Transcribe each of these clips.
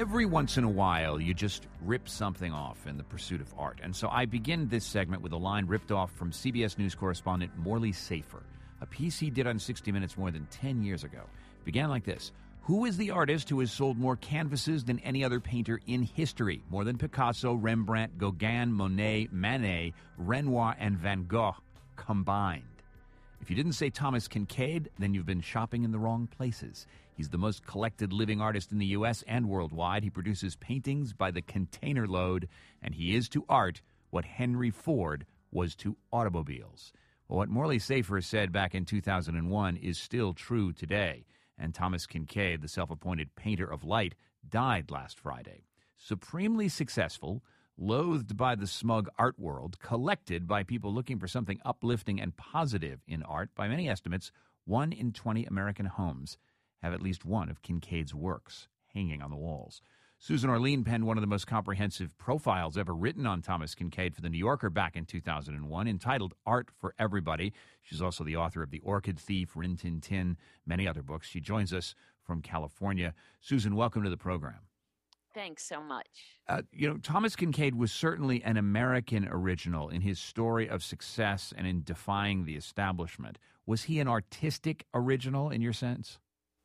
Every once in a while, you just rip something off in the pursuit of art. And so I begin this segment with a line ripped off from CBS News correspondent Morley Safer, a piece he did on 60 Minutes more than 10 years ago. It began like this. Who is the artist who has sold more canvases than any other painter in history? More than Picasso, Rembrandt, Gauguin, Monet, Manet, Renoir, and Van Gogh combined. If you didn't say Thomas Kinkade, then you've been shopping in the wrong places. He's the most collected living artist in the U.S. and worldwide. He produces paintings by the container load, and he is to art what Henry Ford was to automobiles. Well, what Morley Safer said back in 2001 is still true today. And Thomas Kinkade, the self-appointed painter of light, died last Friday. Supremely successful, loathed by the smug art world, collected by people looking for something uplifting and positive in art. By many estimates, 1 in 20 American homes have at least one of Kinkade's works hanging on the walls. Susan Orlean penned one of the most comprehensive profiles ever written on Thomas Kinkade for The New Yorker back in 2001, entitled Art for Everybody. She's also the author of The Orchid Thief, Rin Tin Tin, many other books. She joins us from California. Susan, welcome to the program. Thanks so much. Thomas Kinkade was certainly an American original in his story of success and in defying the establishment. Was he an artistic original in your sense?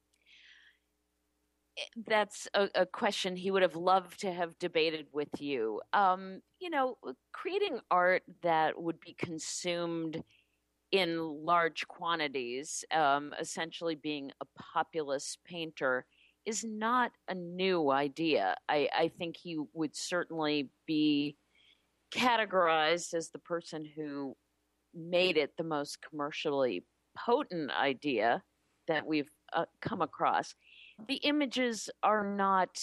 That's a question he would have loved to have debated with you. Creating art that would be consumed in large quantities, essentially being a populist painter, is not a new idea. I think he would certainly be categorized as the person who made it the most commercially potent idea that we've come across. The images are not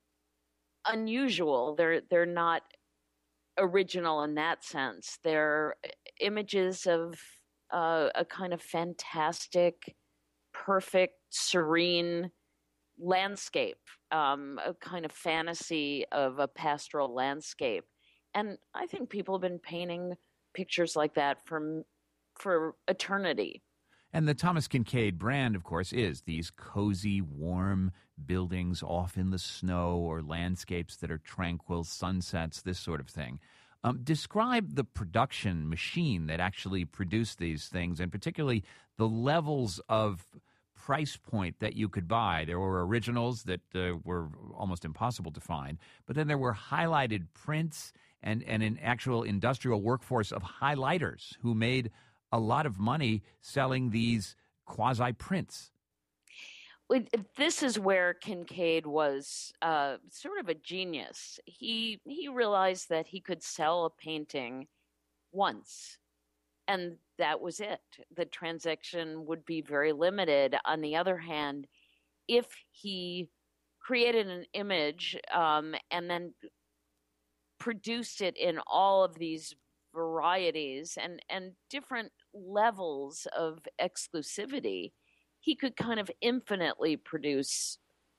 unusual. They're not original in that sense. They're images of a kind of fantastic, perfect, serene landscape, a kind of fantasy of a pastoral landscape. And I think people have been painting pictures like that for eternity. And the Thomas Kinkade brand, of course, is these cozy, warm buildings off in the snow or landscapes that are tranquil, sunsets, this sort of thing. Describe the production machine that actually produced these things, and particularly the levels of price point that you could buy. There were originals that were almost impossible to find, but then there were highlighted prints and an actual industrial workforce of highlighters who made a lot of money selling these quasi-prints. This is where Kinkade was sort of a genius. He realized that he could sell a painting once, and that was it. The transaction would be very limited. On the other hand, if he created an image and then produced it in all of these varieties and different levels of exclusivity, he could kind of infinitely produce,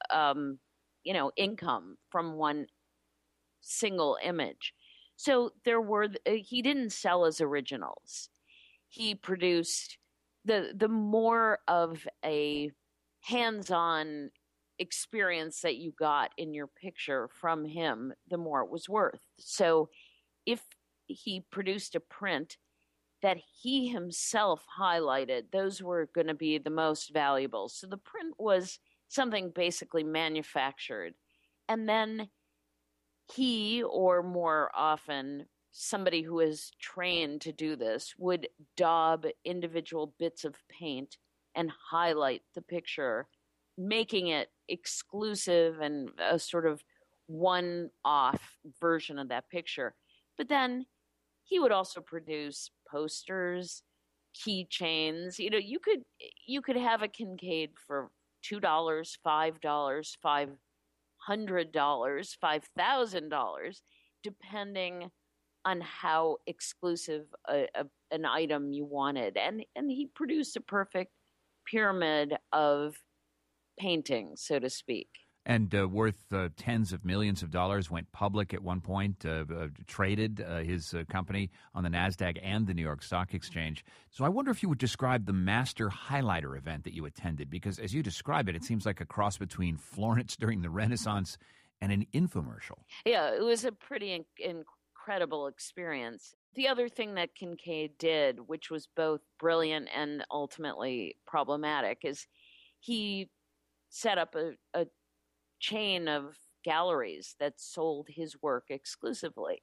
income from one single image. So he didn't sell as originals. He produced the more of a hands-on experience that you got in your picture from him, the more it was worth. So if he produced a print that he himself highlighted, those were going to be the most valuable. So the print was something basically manufactured. And then he, or more often somebody who is trained to do this, would daub individual bits of paint and highlight the picture, making it exclusive and a sort of one-off version of that picture. But then he would also produce posters, keychains. You could have a Kinkade for $2, $5, $500, $5,000, depending on how exclusive an item you wanted. And he produced a perfect pyramid of paintings, so to speak. And worth tens of millions of dollars, went public at one point, traded his company on the NASDAQ and the New York Stock Exchange. So I wonder if you would describe the Master Highlighter event that you attended, because as you describe it, it seems like a cross between Florence during the Renaissance and an infomercial. Yeah, it was a pretty incredible experience. The other thing that Kincaid did, which was both brilliant and ultimately problematic, is he set up a chain of galleries that sold his work exclusively.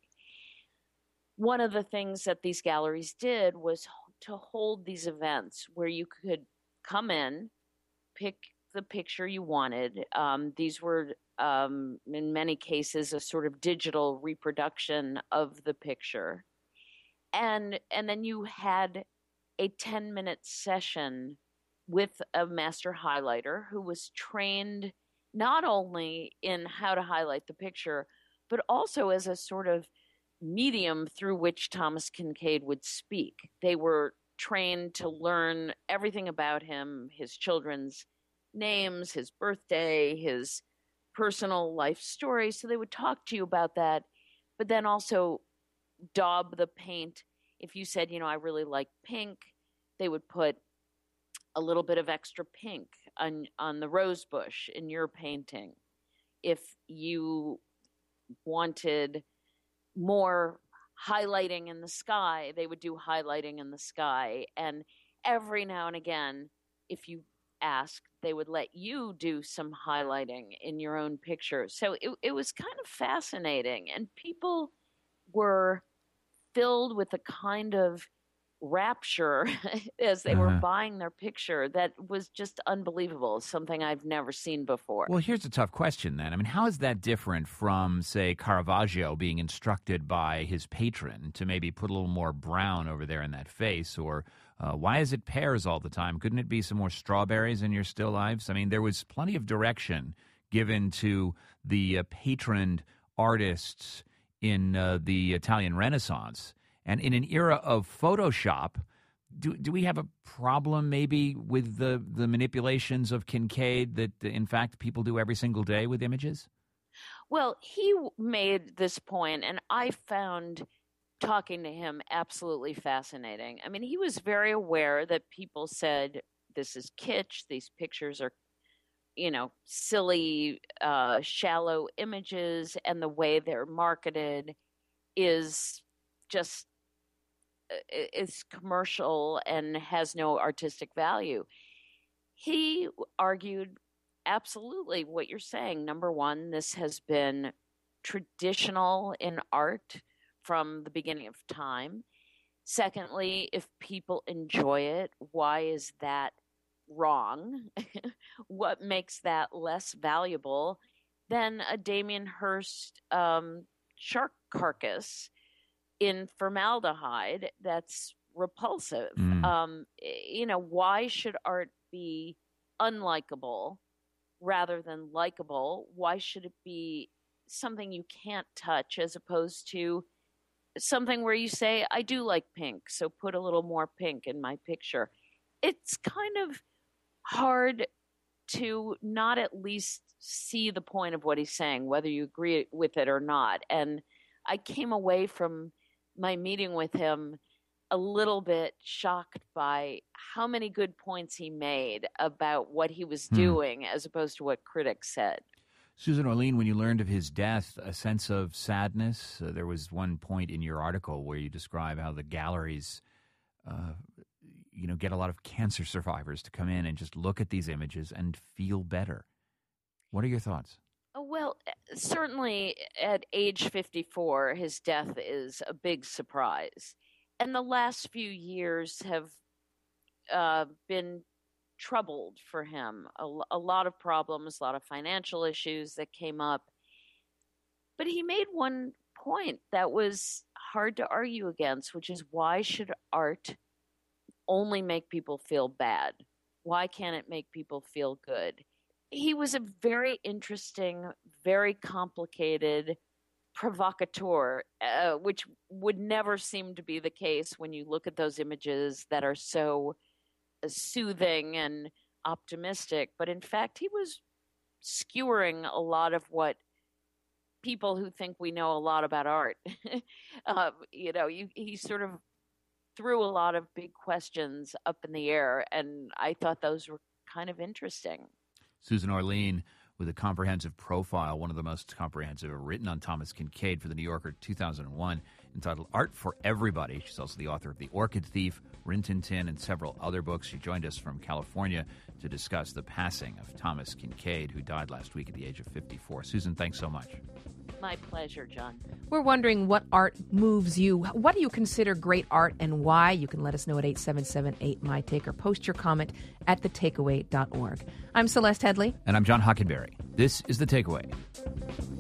One of the things that these galleries did was to hold these events where you could come in, pick the picture you wanted. These were, in many cases, a sort of digital reproduction of the picture. And then you had a 10-minute session with a master highlighter who was trained not only in how to highlight the picture, but also as a sort of medium through which Thomas Kincaid would speak. They were trained to learn everything about him, his children's names, his birthday, his personal life story. So they would talk to you about that, but then also daub the paint. If you said, I really like pink, they would put a little bit of extra pink on the rose bush in your painting. If you wanted more highlighting in the sky, they would do highlighting in the sky. And every now and again, if you asked, they would let you do some highlighting in your own picture. So it was kind of fascinating. And people were filled with a kind of rapture as they were buying their picture that was just unbelievable. Something I've never seen before. Well, here's a tough question then. I mean, how is that different from, say, Caravaggio being instructed by his patron to maybe put a little more brown over there in that face? Or why is it pears all the time? Couldn't it be some more strawberries in your still lives? I mean, there was plenty of direction given to the patroned artists in the Italian Renaissance. And in an era of Photoshop, do we have a problem maybe with the manipulations of Kincaid that, in fact, people do every single day with images? Well, he made this point, and I found talking to him absolutely fascinating. I mean, he was very aware that people said, this is kitsch, these pictures are, silly, shallow images, and the way they're marketed is just is commercial and has no artistic value. He argued absolutely what you're saying. Number one, this has been traditional in art from the beginning of time. Secondly, if people enjoy it, why is that wrong? What makes that less valuable than a Damien Hirst shark carcass in formaldehyde that's repulsive? Why should art be unlikable rather than likable? Why should it be something you can't touch as opposed to something where you say, I do like pink, so put a little more pink in my picture? It's kind of hard to not at least see the point of what he's saying, whether you agree with it or not. And I came away from my meeting with him a little bit shocked by how many good points he made about what he was doing as opposed to what critics said. Susan Orlean, when you learned of his death, a sense of sadness. There was one point in your article where you describe how the galleries, get a lot of cancer survivors to come in and just look at these images and feel better. What are your thoughts? Well, certainly at age 54, his death is a big surprise. And the last few years have been troubled for him. A lot of problems, a lot of financial issues that came up. But he made one point that was hard to argue against, which is, why should art only make people feel bad? Why can't it make people feel good? He was a very interesting, very complicated provocateur, which would never seem to be the case when you look at those images that are so soothing and optimistic. But in fact, he was skewering a lot of what people who think we know a lot about art, he sort of threw a lot of big questions up in the air, and I thought those were kind of interesting. Susan Orlean, with a comprehensive profile, one of the most comprehensive ever written on Thomas Kinkade for The New Yorker 2001, entitled Art for Everybody. She's also the author of The Orchid Thief, Rin Tin Tin, and several other books. She joined us from California to discuss the passing of Thomas Kinkade, who died last week at the age of 54. Susan, thanks so much. My pleasure, John. We're wondering what art moves you. What do you consider great art and why? You can let us know at 877-8MyTake or post your comment at thetakeaway.org. I'm Celeste Headley. And I'm John Hockenberry. This is The Takeaway.